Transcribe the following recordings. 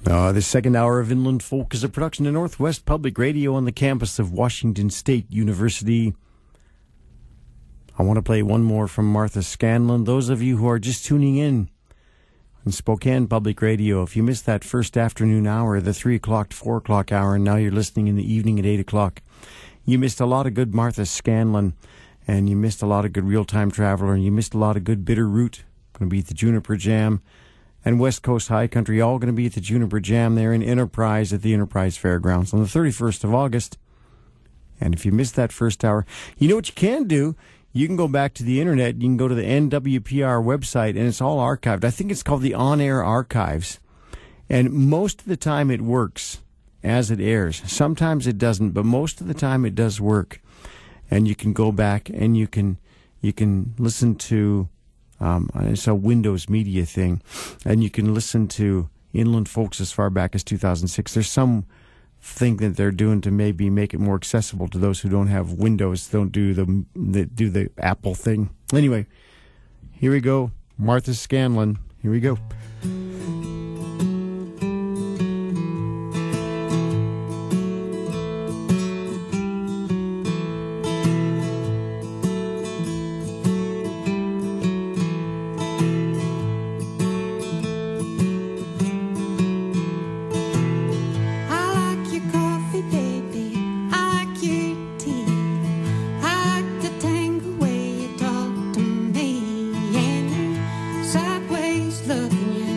The second hour of Inland Folk is a production of Northwest Public Radio on the campus of Washington State University. I want to play one more from Martha Scanlon. Those of you who are just tuning in Spokane Public Radio, if you missed that first afternoon hour, the 3 o'clock to 4 o'clock hour, and now you're listening in the evening at 8 o'clock, you missed a lot of good Martha Scanlon, and you missed a lot of good Real-Time Traveler, and you missed a lot of good Bitter Root. Going to be at the Juniper Jam. And West Coast High Country, all going to be at the Juniper Jam there in Enterprise at the Enterprise Fairgrounds on the 31st of August. And if you missed that first hour, you know what you can do? You can go back to the internet. You can go to the NWPR website, and it's all archived. I think it's called the On Air Archives. And most of the time it works as it airs. Sometimes it doesn't, but most of the time it does work. And you can go back and you can listen to... it's a Windows Media thing, and you can listen to Inland Folks as far back as 2006. There's some thing that they're doing to maybe make it more accessible to those who don't have Windows, don't do the Apple thing. Anyway, here we go. Martha Scanlon. Here we go. Sideways looking you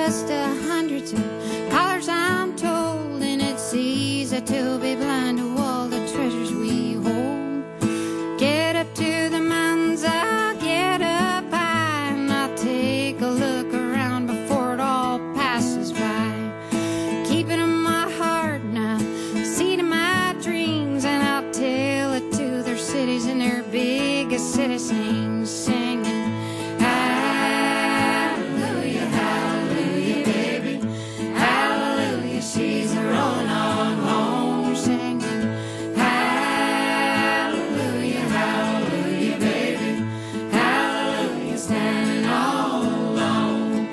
just hundreds of colors, I'm told, and it's easy to be blind to all the treasures we hold. Get up to the mountains, I'll get up high, and I'll take a look around before it all passes by. Keep it in my heart now, seed of my dreams, and I'll tell it to their cities and their biggest citizens, singing hallelujah, hallelujah, baby, hallelujah, she's rolling on home, singing hallelujah, hallelujah, baby, hallelujah, standing all alone.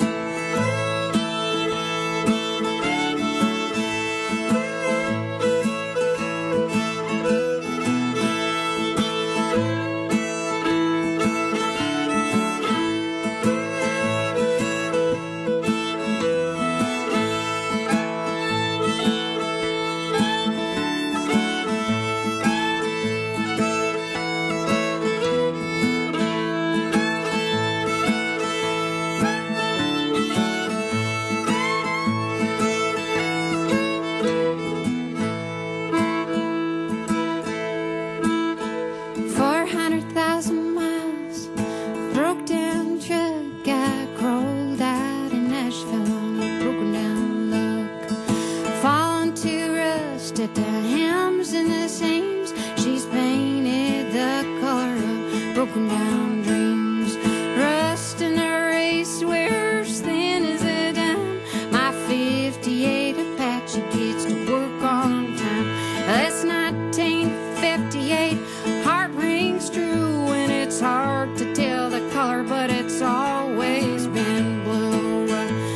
Broken down dreams, rust in a race, we're as thin as a dime. My 58 Apache gets to work on time. That's 1958, heart rings true, and it's hard to tell the color, but it's always been blue.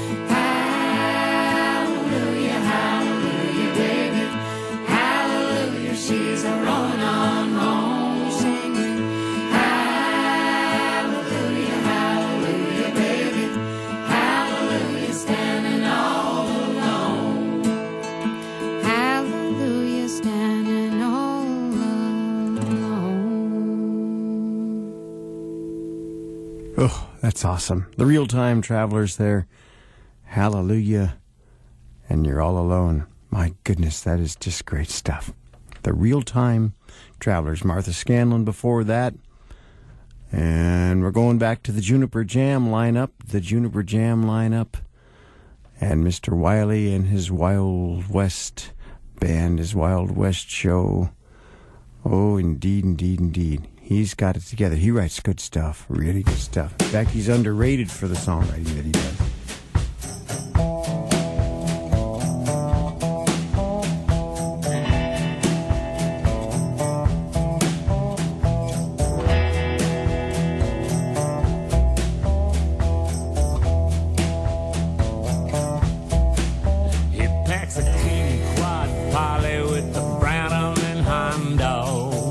Hallelujah, hallelujah, baby, hallelujah, she's a rolling on home, singing oh, that's awesome. The Real-Time Travelers there. Hallelujah. And You're All Alone. My goodness, that is just great stuff. The Real-Time Travelers. Martha Scanlon before that. And we're going back to the Juniper Jam lineup. The Juniper Jam lineup. And Mr. Wiley and his Wild West band, his Wild West show. Oh, indeed, indeed, indeed. He's got it together. He writes good stuff, really good stuff. In fact, he's underrated for the songwriting that he does. He packs a king quad poly with the Branham and Hondo.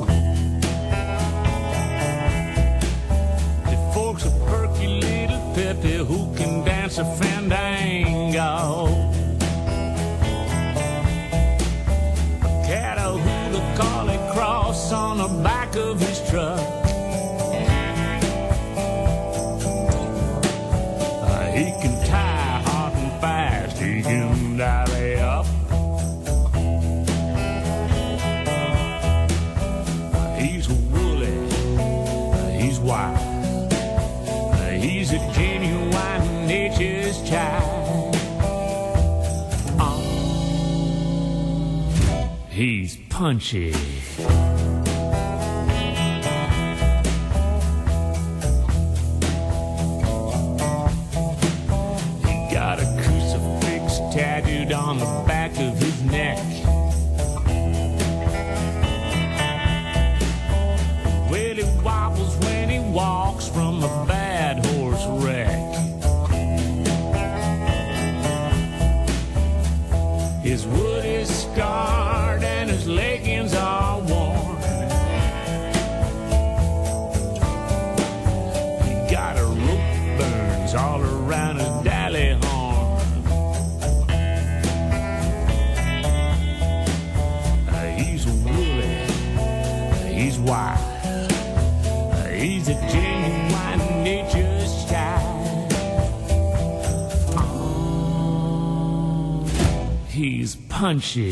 Who can dance a fandango? A Catahoula cross on the back of his truck. He can tie hard and fast, he can dally up. He's woolly, he's wild. He's a genuine nature's child. He's punchy. He got a crucifix tattooed on the back of his neck. Well, he wobbles when he walks from a bad horse wreck. His wood is scarred and his leggings are worn. He got a rope burns all around his dally horn. He's woolly, he's wild. He's a genuine nature's child. he's punchy.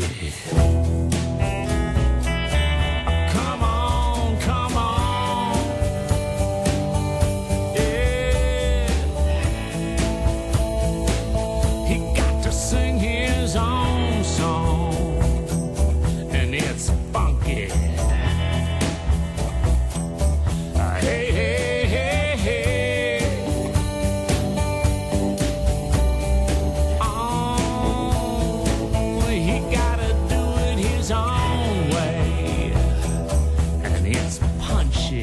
Come on, come on. Yeah. He got to sing his own song, and it's funky. Hey, hey, hey, hey. Oh, he gotta do it his own way, and it's punchy.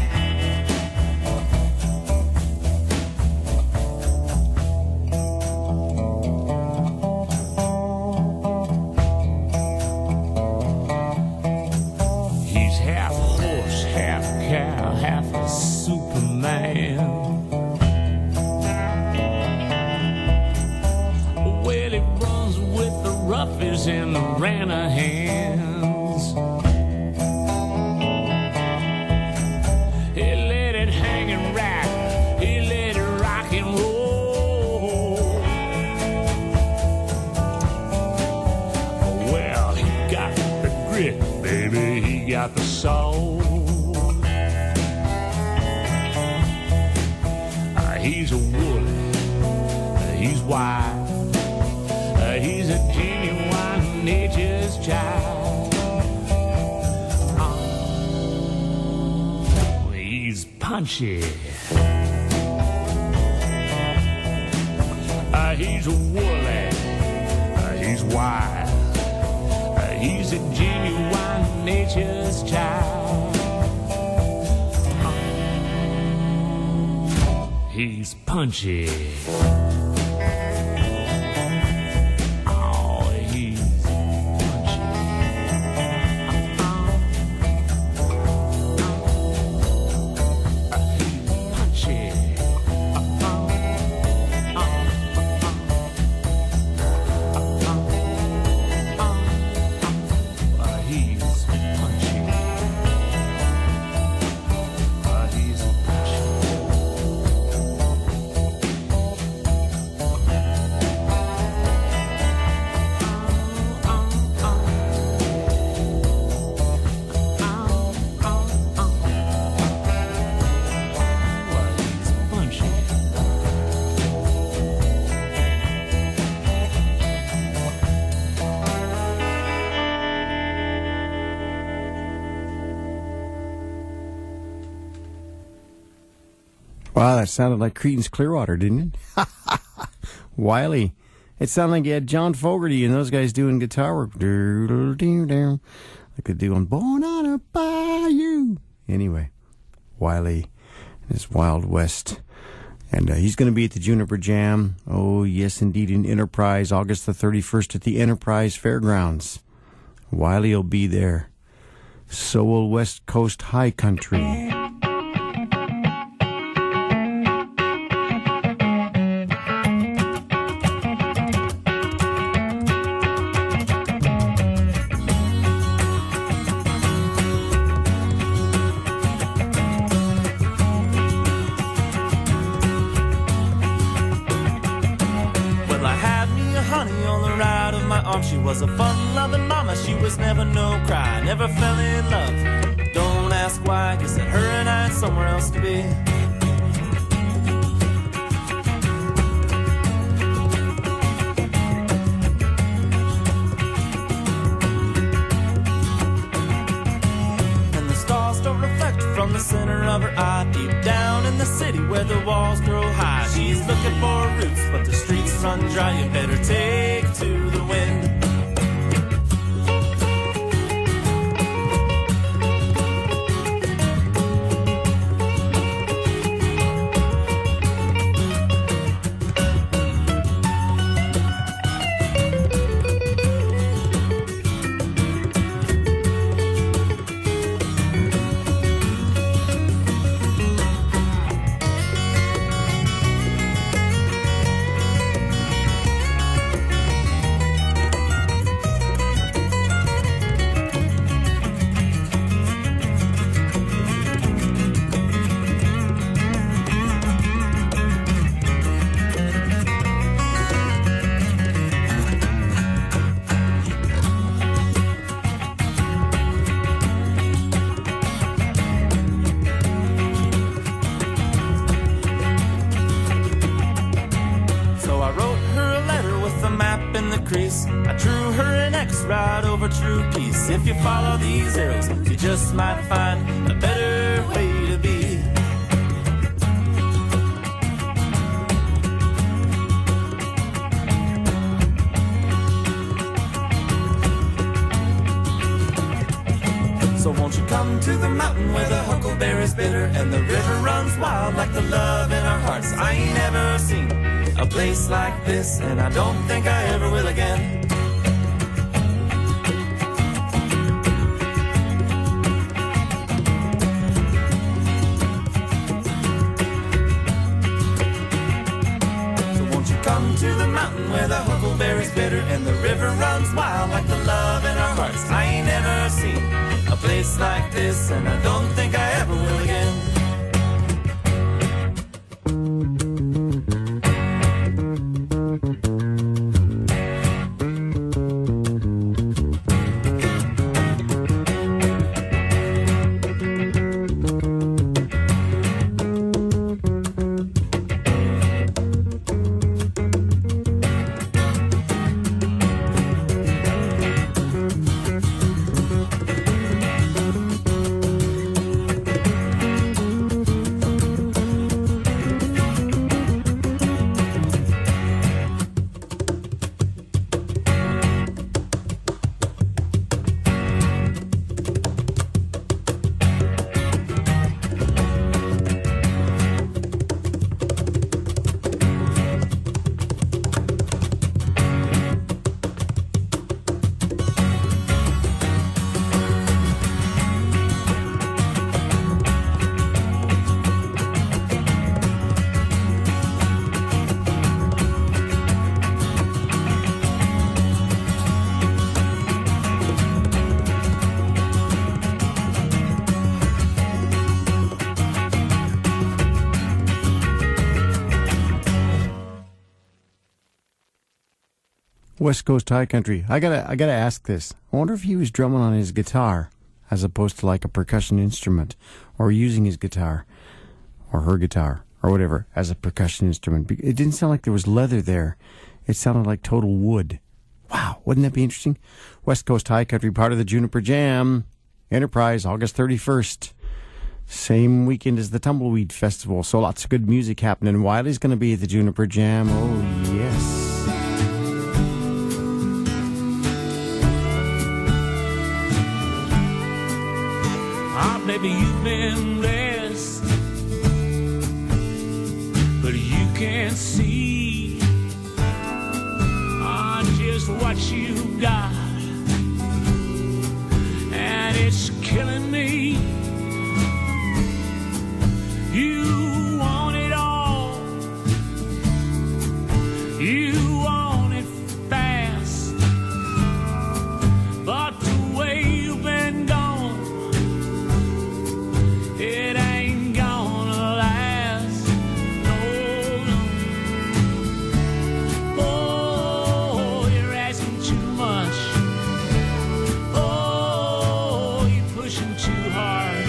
He's half horse, half cow, half a Superman. Well, he runs with the roughies and the Ranahans. He let it hang and rock, he let it rock and roll. Well, he got the grit, baby, he got the soul. He's a woolly, he's wide, he's a genuine nature's child. He's punchy. He's a woolly, he's wide, he's a genuine nature's child. He's punchy. Oh, he's punchy. Wow, that sounded like Creedence Clearwater, didn't it? Wiley. It sounded like you had John Fogerty and those guys doing guitar work. Like they do on Born on a Bayou. Anyway, Wiley and his Wild West. And he's going to be at the Juniper Jam. Oh, yes, indeed, in Enterprise, August the 31st at the Enterprise Fairgrounds. Wiley will be there. So will West Coast High Country. She was a fun-loving mama, she was never no cry, never fell in love. Don't ask why, guess that her and I had somewhere else to be. And the stars don't reflect from the center of her eye, deep down in the city where the walls grow high. She's looking for roots, but the streets run dry. You better take to the wind. map in the crease. I drew her an X right over True Peace. If you follow these arrows, you just might find a better way to be. So won't you come to the mountain where the huckleberry is bitter and the river runs wild like the love in our hearts. I ain't ever seen a place like this, and I don't think I ever will again. So won't you come to the mountain where the huckleberry is bitter and the river runs wild like the love in our hearts. I ain't ever seen a place like this, and I don't think I ever will again. West Coast High Country. I gotta ask this. I wonder if he was drumming on his guitar as opposed to like a percussion instrument, or using his guitar or her guitar or whatever as a percussion instrument. It didn't sound like there was leather there. It sounded like total wood. Wow, wouldn't that be interesting? West Coast High Country, part of the Juniper Jam. Enterprise, August 31st. Same weekend as the Tumbleweed Festival, so lots of good music happening. Wiley's going to be at the Juniper Jam. Oh, yes. Maybe you've been blessed, but you can't see just what you got, and it's killing me. You want it all, you want it fast, but the way you've been gone, it ain't gonna last, no, no. Oh, you're asking too much. Oh, you're pushing too hard.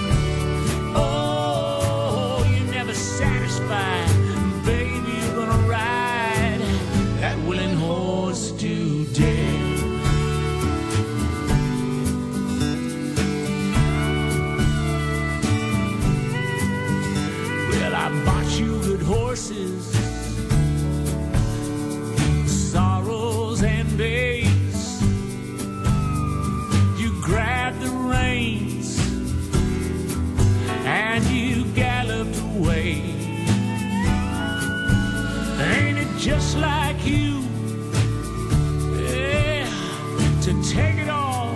Oh, you're never satisfied. Baby, you're gonna ride that willing horse to death. I bought you good horses, sorrows and days. You grabbed the reins and you galloped away. Ain't it just like you, yeah, to take it all?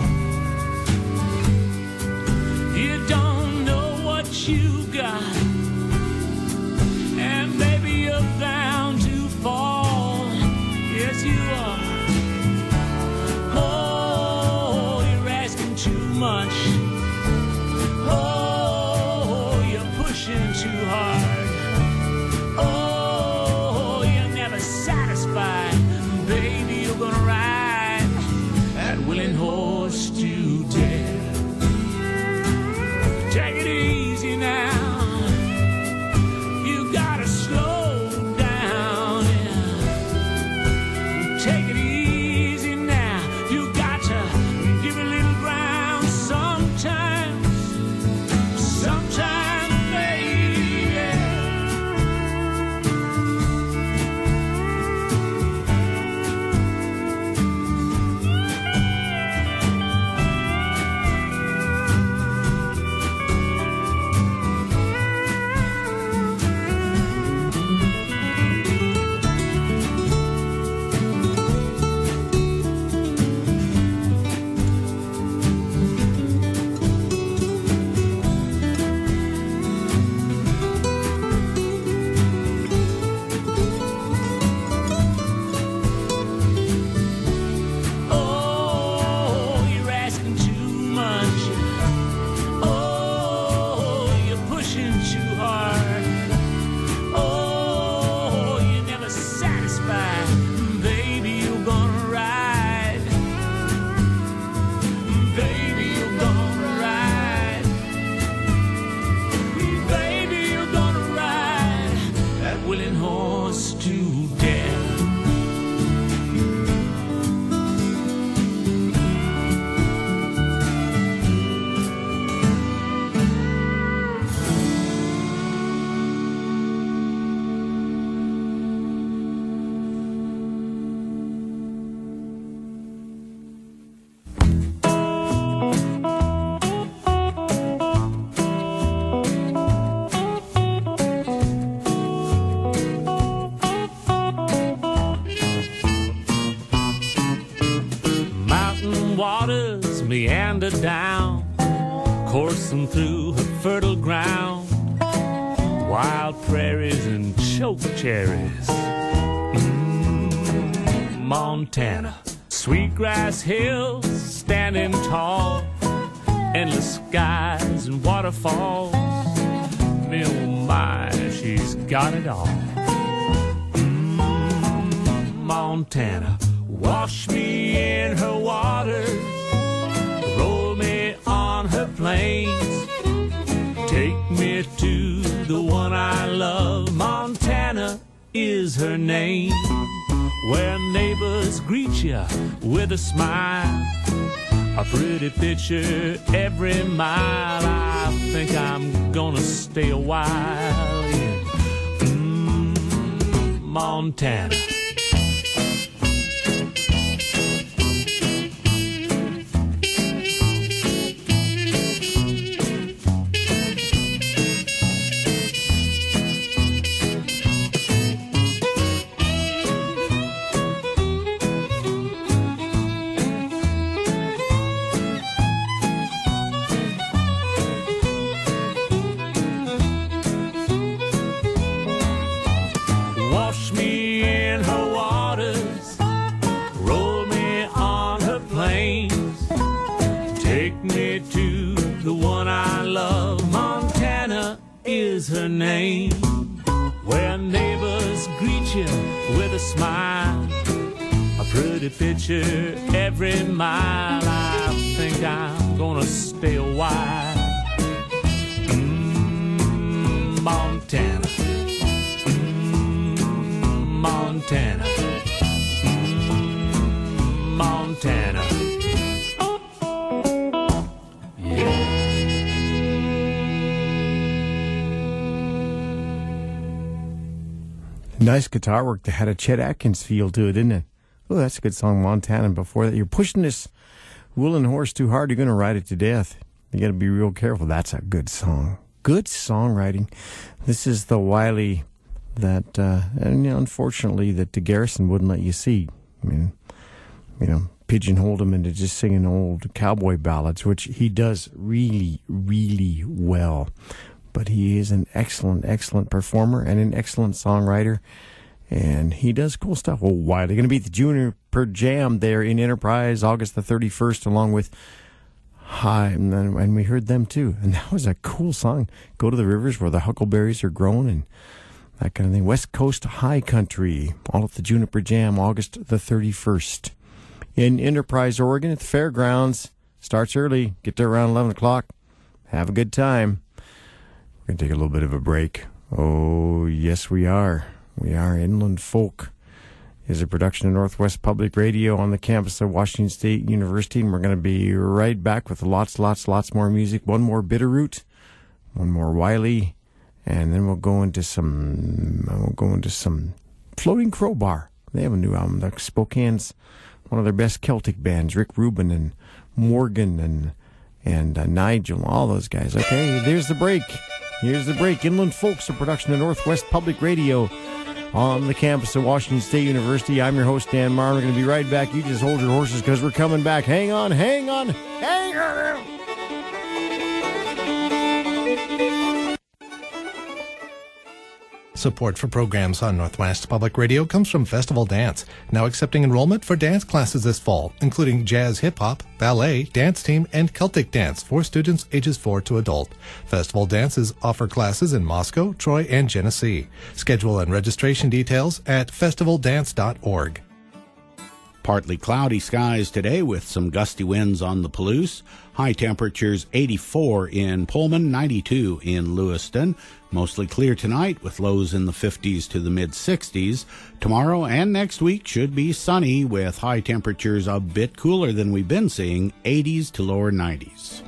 You don't know what you got, and baby, you're bound to fall. Yes, you are. Oh, you're asking too much. Oh, you're pushing too hard. Oh, you're never satisfied. waters meander down, coursing through her fertile ground. Wild prairies and choke cherries. Montana. Sweetgrass hills standing tall, endless skies and waterfalls. Oh my, she's got it all. Montana. Wash me in her waters, roll me on her plains, take me to the one I love. Montana is her name. Where neighbors greet you with a smile, a pretty picture every mile. I think I'm gonna stay a while in Montana. Her name, where neighbors greet you with a smile, a pretty picture every mile. I think I'm gonna stay a while. Montana, Montana, Montana. Nice guitar work that had a Chet Atkins feel to it, didn't it? Oh, that's a good song, Montana. Before that, you're pushing this woolen horse too hard, you're going to ride it to death. You got to be real careful. That's a good song. Good songwriting. This is the Wiley that, and unfortunately, that the Garrison wouldn't let you see. I mean, pigeonholed him into just singing old cowboy ballads, which he does really, really well. But he is an excellent, excellent performer and an excellent songwriter. And he does cool stuff. Oh, why? They're going to be at the Juniper Jam there in Enterprise, August the 31st, along with High. And we heard them, too. And that was a cool song. Go to the rivers where the huckleberries are grown and that kind of thing. West Coast High Country, all at the Juniper Jam, August the 31st. In Enterprise, Oregon, at the fairgrounds. Starts early. Get there around 11 o'clock. Have a good time. We're going to take a little bit of a break. Oh, yes, we are. We are. Inland Folk is a production of Northwest Public Radio on the campus of Washington State University. And we're going to be right back with lots more music. One more Bitterroot, one more Wiley, and then we'll go into some Floating Crowbar. They have a new album. The Spokane's one of their best Celtic bands. Rick Rubin and Morgan and Nigel, all those guys. Okay, there's the break. Here's the break. Inland Folks, a production of Northwest Public Radio on the campus of Washington State University. I'm your host, Dan Marr. We're going to be right back. You just hold your horses because we're coming back. Hang on. Support for programs on Northwest Public Radio comes from Festival Dance, now accepting enrollment for dance classes this fall, including jazz, hip-hop, ballet, dance team, and Celtic dance for students ages 4 to adult. Festival Dances offer classes in Moscow, Troy, and Genesee. Schedule and registration details at festivaldance.org. Partly cloudy skies today with some gusty winds on the Palouse. High temperatures 84 in Pullman, 92 in Lewiston. Mostly clear tonight with lows in the 50s to the mid-60s. Tomorrow and next week should be sunny with high temperatures a bit cooler than we've been seeing, 80s to lower 90s.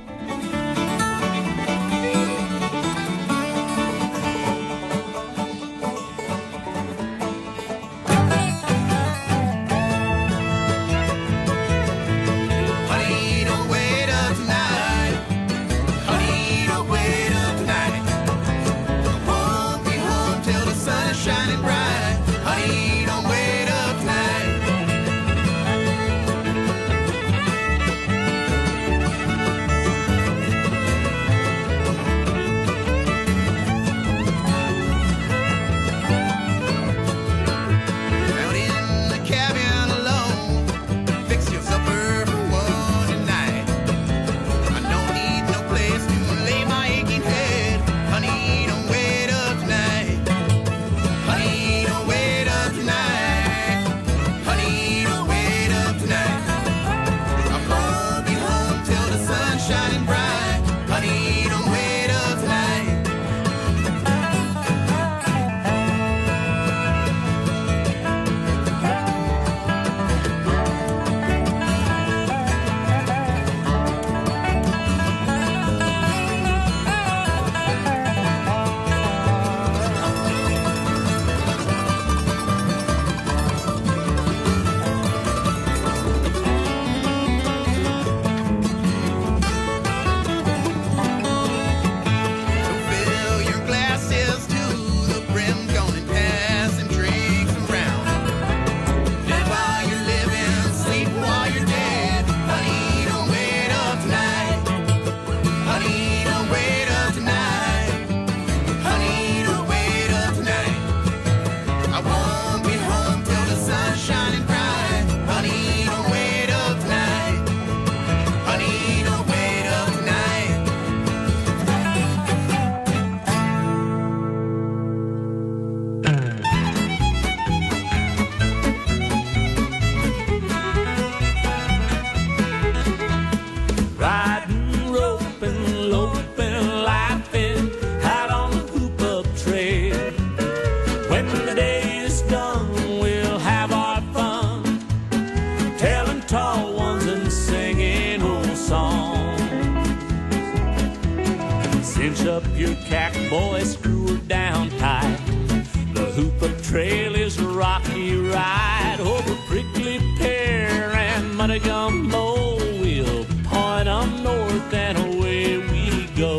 your cack boy, screw her down tight. The hoop-up trail is a rocky ride over prickly pear and muddy gumbo. We'll point 'em north and away we go.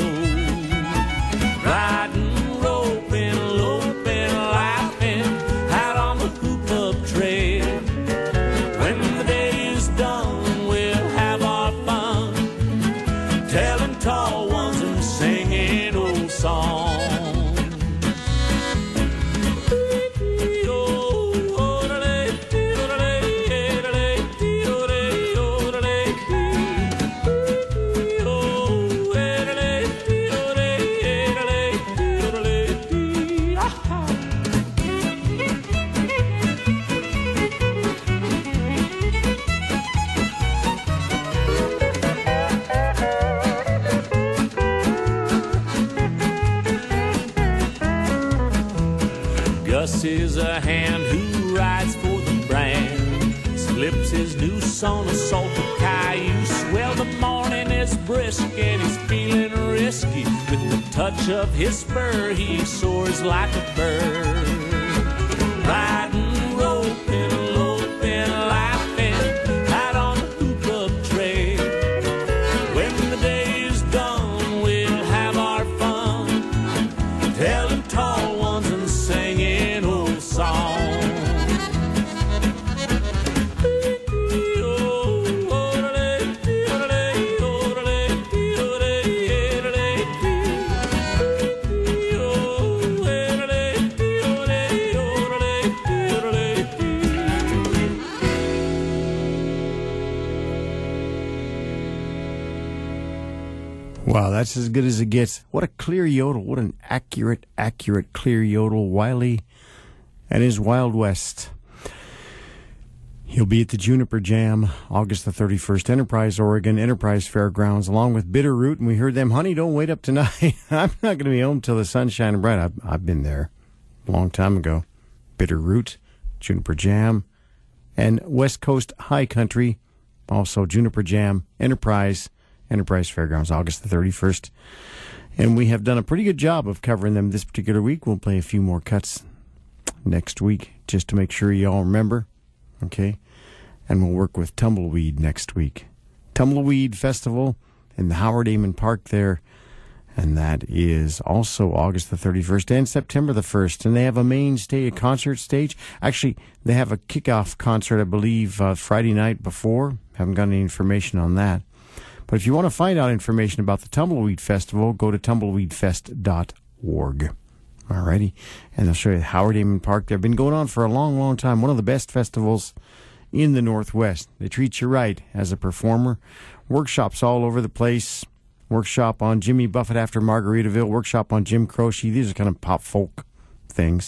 Riding, roping, loping, laughing out on the hoop-up trail. When the day is done, we'll have our fun, telling tall ones and singing old songs. Gus is a hand who rides for the brand, slips his noose on a salted cayuse. Well, the morning is brisk and he's feeling risky. With the touch of his spur, he soars like a bird. Riding, roping, loping, laughing out on the hoop-up trail. When the day is done, we'll have our fun, telling tall ones and singing old songs. Wow, that's as good as it gets. What a clear yodel. What an accurate, clear yodel. Wiley and his Wild West. He'll be at the Juniper Jam, August the 31st, Enterprise, Oregon, Enterprise Fairgrounds, along with Bitterroot. And we heard them, honey, don't wait up tonight. I'm not going to be home till the sun's shining bright. I've been there a long time ago. Bitterroot, Juniper Jam, and West Coast High Country, also Juniper Jam, Enterprise Fairgrounds, August the 31st. And we have done a pretty good job of covering them this particular week. We'll play a few more cuts next week just to make sure you all remember. Okay? And we'll work with Tumbleweed next week. Tumbleweed Festival in the Howard Amon Park there. And that is also August the 31st and September the 1st. And they have a a concert stage. Actually, they have a kickoff concert, I believe, Friday night before. Haven't got any information on that. But if you want to find out information about the Tumbleweed Festival, go to tumbleweedfest.org. Alrighty. And they'll show you Howard Amon Park. They've been going on for a long, long time. One of the best festivals in the Northwest. They treat you right as a performer. Workshops all over the place. Workshop on Jimmy Buffett after Margaritaville. Workshop on Jim Croce. These are kind of pop folk things.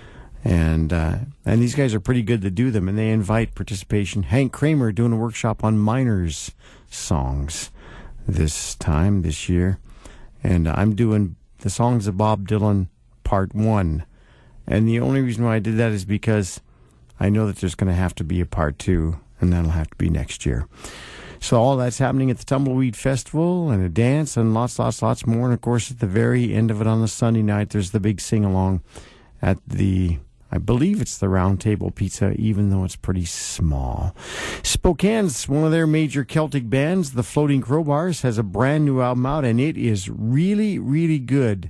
And these guys are pretty good to do them, and they invite participation. Hank Kramer doing a workshop on Miners songs this year. And I'm doing the songs of Bob Dylan Part 1. And the only reason why I did that is because I know that there's going to have to be a Part 2, and that'll have to be next year. So all that's happening at the Tumbleweed Festival, and a dance, and lots more. And, of course, at the very end of it on the Sunday night, there's the big sing-along at the, I believe it's the Round Table Pizza, even though it's pretty small. Spokane's one of their major Celtic bands, the Floating Crowbars, has a brand new album out, and it is really, really good.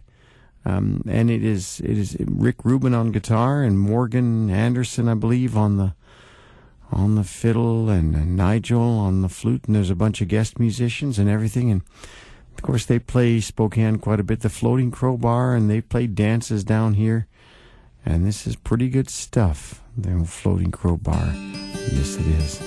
And it is Rick Rubin on guitar and Morgan Anderson, I believe, on the fiddle, and Nigel on the flute, and there's a bunch of guest musicians and everything. And of course, they play Spokane quite a bit, the Floating Crowbar, and they play dances down here. And this is pretty good stuff, the Floating Crowbar. Yes, it is.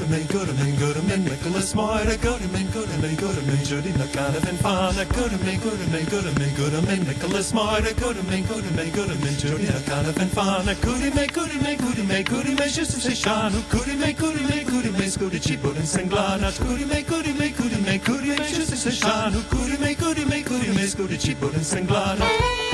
Gooderman, Gooderman, Gooderman, Nicholas Moira, Gooderman, Gooderman, Gooderman, Judy McGonovan, Fana, Gooderman, Gooderman, Gooderman, Gooderman, Nicholas Moira, Gooderman, Gooderman, Gooderman, Judy McGonovan, Fana, Gooderman, Gooderman, Gooderman, Gooderman, Justus Shanu, Gooderman, Gooderman, Gooderman, Scooter Chipur and Senglana, Gooderman, Gooderman, Gooderman, Gooderman, Justus Shanu, Gooderman, Gooderman, Gooderman, Scooter Chipur and Senglana.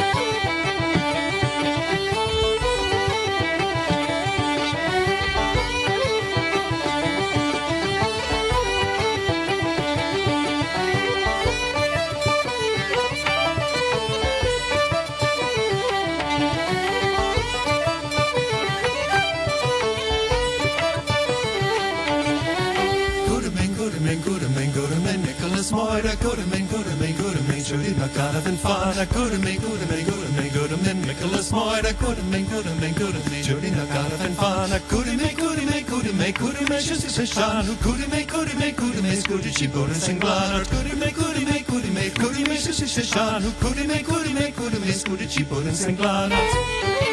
Moira, Gooderman, Gooderman, Gooderman, Judy McGonovan, Fana, Gooderman, Gooderman, Gooderman, Gooderman, Nicholas Moira, Gooderman, Gooderman, Gooderman, Judy McGonovan, Fana, Gooderman, Gooderman, Gooderman, Gooderman, Justus Shanu, Gooderman, Gooderman, Gooderman, Scooter Chipur and Senglana, Gooderman, Gooderman, Gooderman, Gooderman, Justus Shanu, Gooderman, Gooderman, Gooderman, Scooter Chipur and Senglana.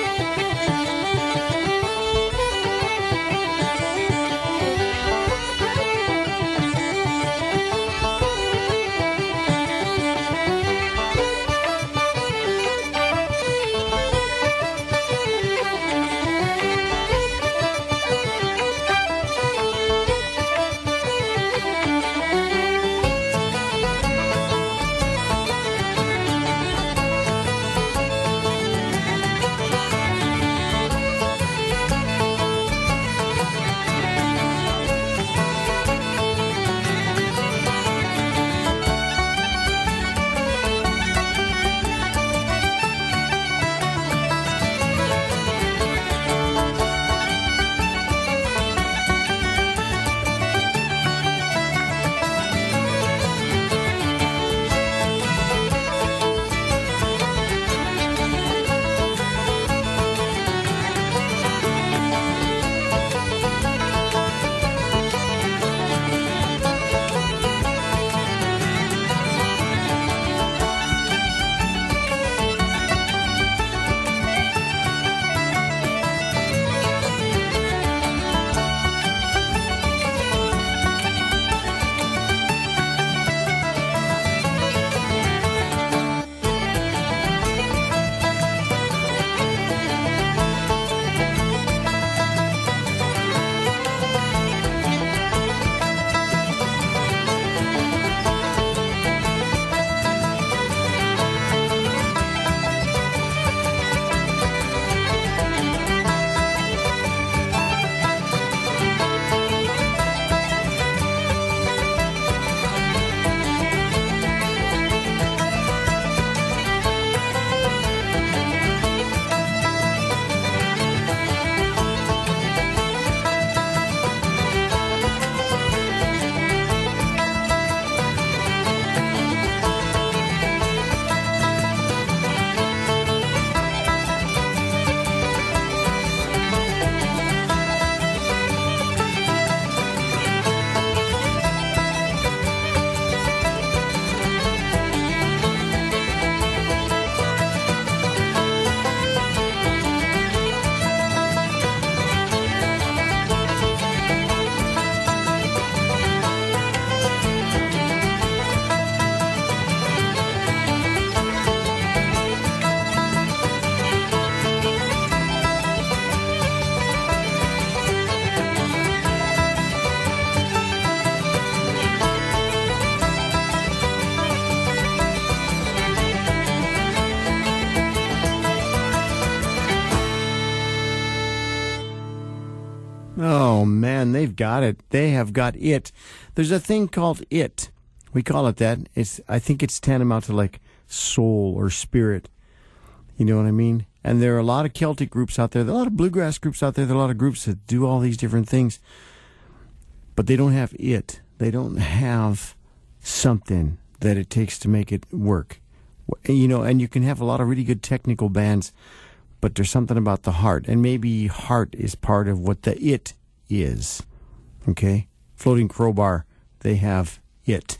Oh, man, they've got it. They have got it. There's a thing called it. We call it that. I think it's tantamount to like soul or spirit. You know what I mean? And there are a lot of Celtic groups out there. There are a lot of bluegrass groups out there. There are a lot of groups that do all these different things. But they don't have it. They don't have something that it takes to make it work. You know, and you can have a lot of really good technical bands, but there's something about the heart. And maybe heart is part of what the it is. Okay? Floating Crowbar, they have it.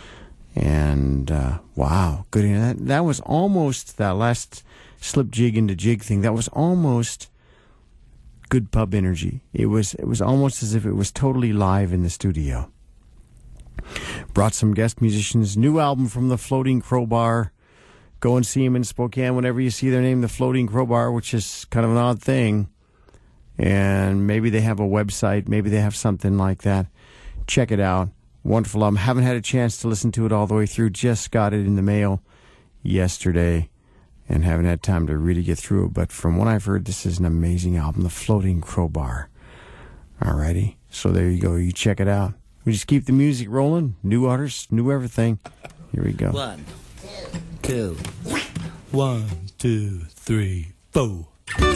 And, wow. Good. That was almost, that last slip jig into jig thing, that was almost good pub energy. It was almost as if it was totally live in the studio. Brought some guest musicians. New album from the Floating Crowbar. Go and see them in Spokane whenever you see their name, the Floating Crowbar, which is kind of an odd thing. And maybe they have a website. Maybe they have something like that. Check it out. Wonderful album. Haven't had a chance to listen to it all the way through. Just got it in the mail yesterday and haven't had time to really get through it. But from what I've heard, this is an amazing album, The Floating Crowbar. Alrighty. So there you go. You check it out. We just keep the music rolling. New artists, new everything. Here we go. 1, 2. 1, 2, 3, 4.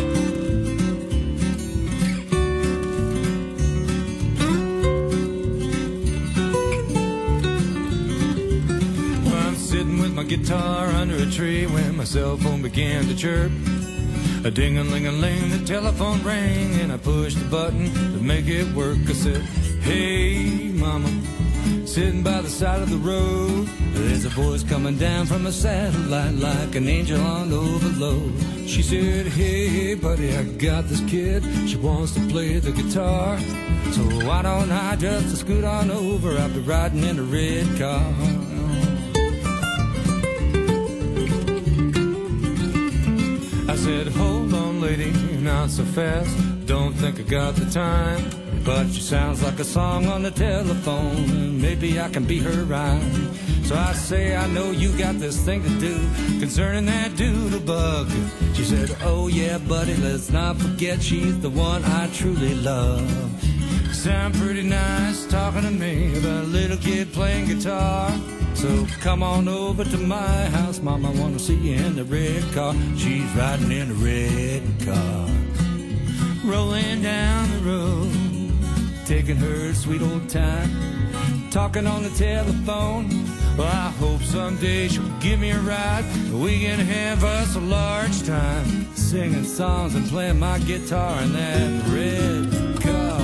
Sitting with my guitar under a tree when my cell phone began to chirp. A ding-a-ling-a-ling, the telephone rang, and I pushed the button to make it work. I said, hey, mama, sitting by the side of the road. There's a voice coming down from a satellite like an angel on overload. She said, hey, buddy, I got this kid. She wants to play the guitar. So why don't I just scoot on over? I'll be riding in a red car. I said, hold on, lady, not so fast. Don't think I got the time. But she sounds like a song on the telephone, and maybe I can be her rhyme. So I say, I know you got this thing to do concerning that doodlebug. She said, oh yeah, buddy, let's not forget she's the one I truly love. Sound pretty nice talking to me about a little kid playing guitar. So come on over to my house, Mom, I want to see you in the red car. She's riding in a red car, rolling down the road, taking her sweet old time, talking on the telephone. Well, I hope someday she'll give me a ride. We can have us a large time, singing songs and playing my guitar in that red car.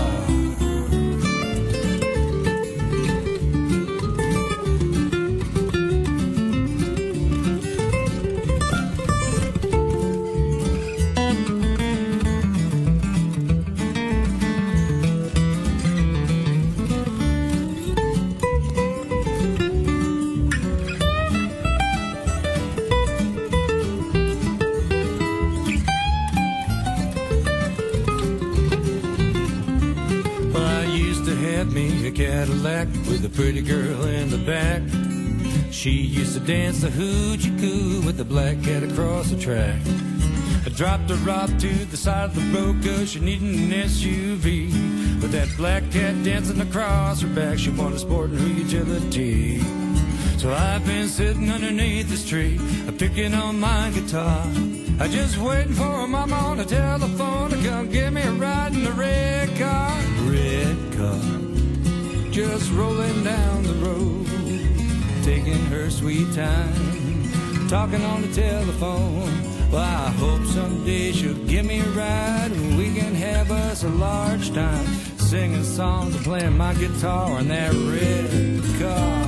Cadillac with a pretty girl in the back. She used to dance the hoochie coo with the black cat across the track. I dropped her off to the side of the road 'cause she needed an SUV. With that black cat dancing across her back, she wanted a sporting her utility. So I've been sitting underneath this tree, picking on my guitar. I'm just waiting for a mama on the telephone to come give me a ride in the red car. Red car, just rolling down the road, taking her sweet time, talking on the telephone. Well, I hope someday she'll give me a ride and we can have us a large time, singing songs and playing my guitar in that red car.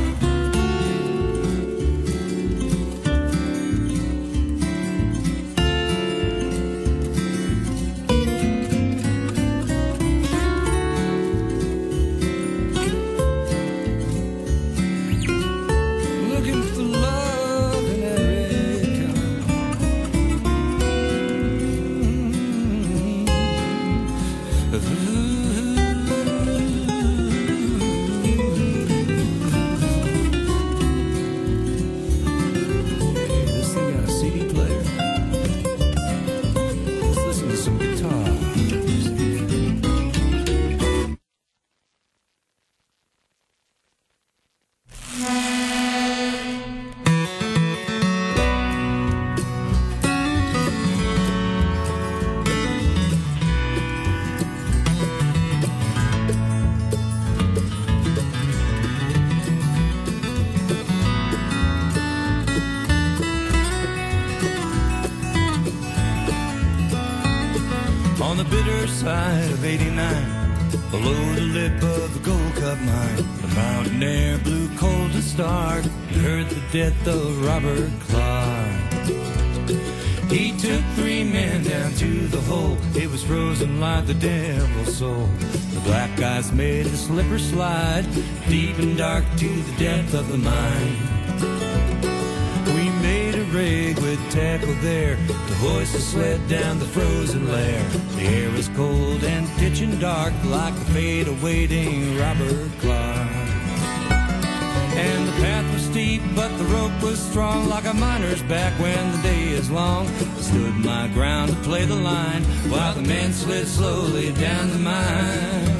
On the bitter side of 89, below the lip of the Gold Cup mine, the mountaineer blew cold to start. He heard the death of Robert Clark. He took 3 men down to the hole. It was frozen like the devil's soul. The black guys made the slipper slide deep and dark to the depth of the mine. We made a rig with tackle there to hoist the sled down the frozen lair. The air was cold and pitch and dark like the fate awaiting Robert Clark. And the path was steep, but the rope was strong like a miner's back when the day is long. I stood my ground to play the line while the men slid slowly down the mine.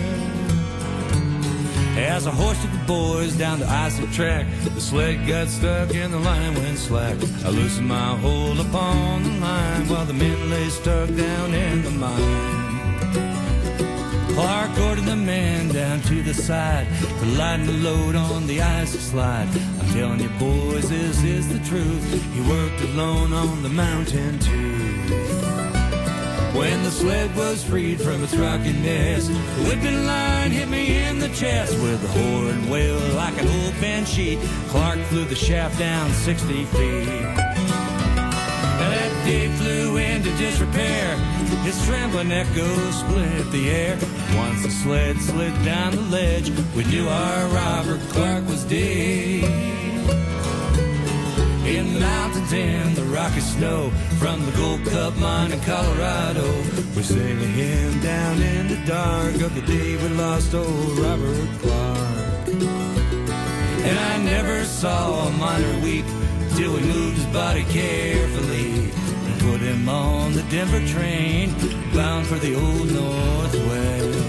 As I hoisted the boys down the icy track, the sled got stuck and the line went slack. I loosened my hold upon the line while the men lay stuck down in the mine. Clark ordered the men down to the side to lighten the load on the icy slide. I'm telling you boys, this is the truth. He worked alone on the mountain too. When the sled was freed from its rocky nest, the whipping line hit me in the chest with a horn wail like an old banshee. Clark flew the shaft down 60 feet. Now that day flew into disrepair. His trembling echoes split the air. Once the sled slid down the ledge, we knew our Robert Clark was dead. In the mountains in the rocky snow, from the Gold Cup mine in Colorado, we're sailing him down in the dark of the day we lost old Robert Clark. And I never saw a miner weep till we moved his body carefully and put him on the Denver train, bound for the old Northwest.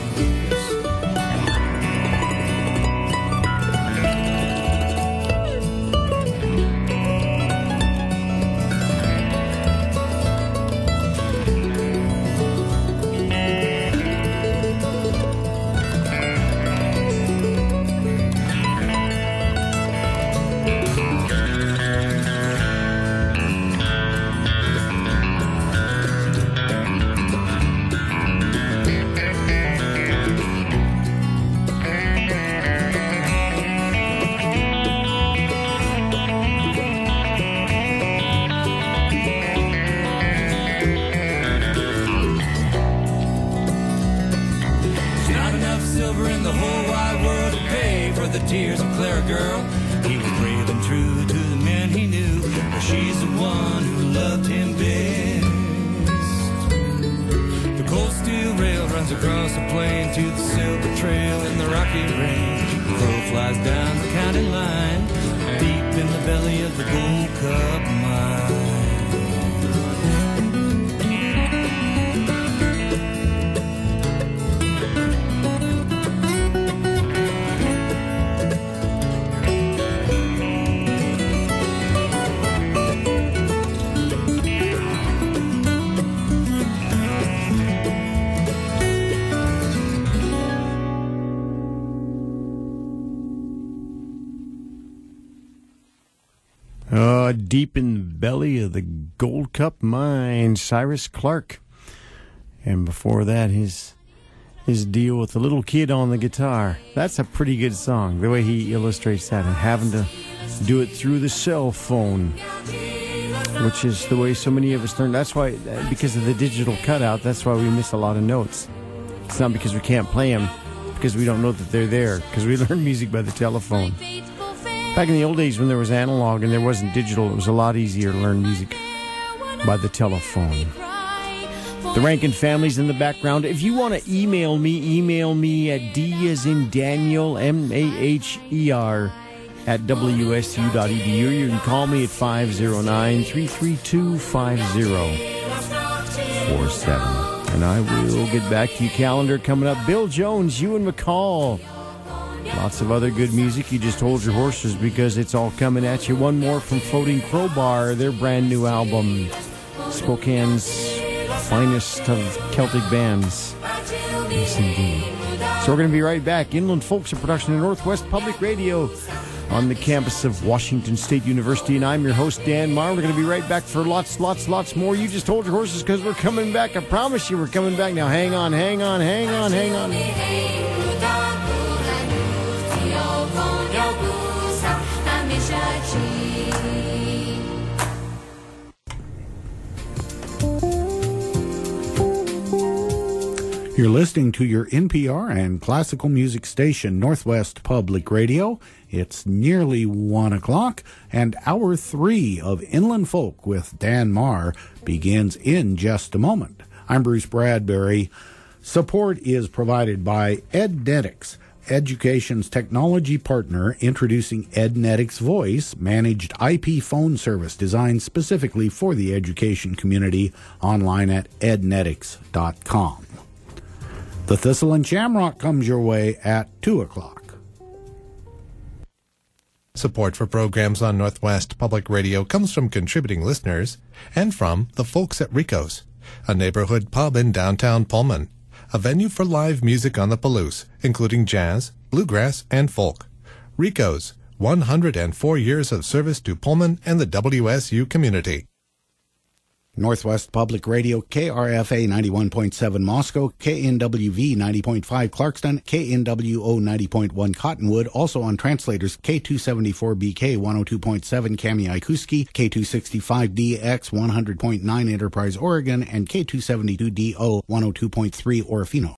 Deep in the belly of the Gold Cup mine, Cyrus Clark. And before that, his deal with the little kid on the guitar. That's a pretty good song, the way he illustrates that, and having to do it through the cell phone, which is the way so many of us learn. That's why, because of the digital cutout, that's why we miss a lot of notes. It's not because we can't play them, because we don't know that they're there, because we learn music by the telephone. Back in the old days when there was analog and there wasn't digital, it was a lot easier to learn music by the telephone. The Rankin family's in the background. If you want to email me at D as in Daniel, MAHER, at WSU.edu. You can call me at 509-332-5047. And I will get back to you. Calendar coming up. Bill Jones, Ewan McCall. Lots of other good music. You just hold your horses because it's all coming at you. One more from Floating Crowbar, their brand new album, Spokane's finest of Celtic bands. Yes, indeed. So we're going to be right back. Inland Folks, a production of Northwest Public Radio on the campus of Washington State University. And I'm your host, Dan Marr. We're going to be right back for lots more. You just hold your horses because we're coming back. I promise you we're coming back. Now hang on. You're listening to your NPR and classical music station, Northwest Public Radio. It's nearly 1 o'clock, and Hour 3 of Inland Folk with Dan Marr begins in just a moment. I'm Bruce Bradbury. Support is provided by EdNetics, education's technology partner, introducing EdNetics Voice, managed IP phone service designed specifically for the education community, online at ednetics.com. The Thistle and Shamrock comes your way at 2 o'clock. Support for programs on Northwest Public Radio comes from contributing listeners and from the folks at Rico's, a neighborhood pub in downtown Pullman, a venue for live music on the Palouse, including jazz, bluegrass, and folk. Rico's, 104 years of service to Pullman and the WSU community. Northwest Public Radio, KRFA 91.7 Moscow, KNWV 90.5 Clarkston, KNWO 90.1 Cottonwood, also on translators K274BK 102.7 Kamiakuski, K265DX 100.9 Enterprise, Oregon, and K272DO 102.3 Orofino.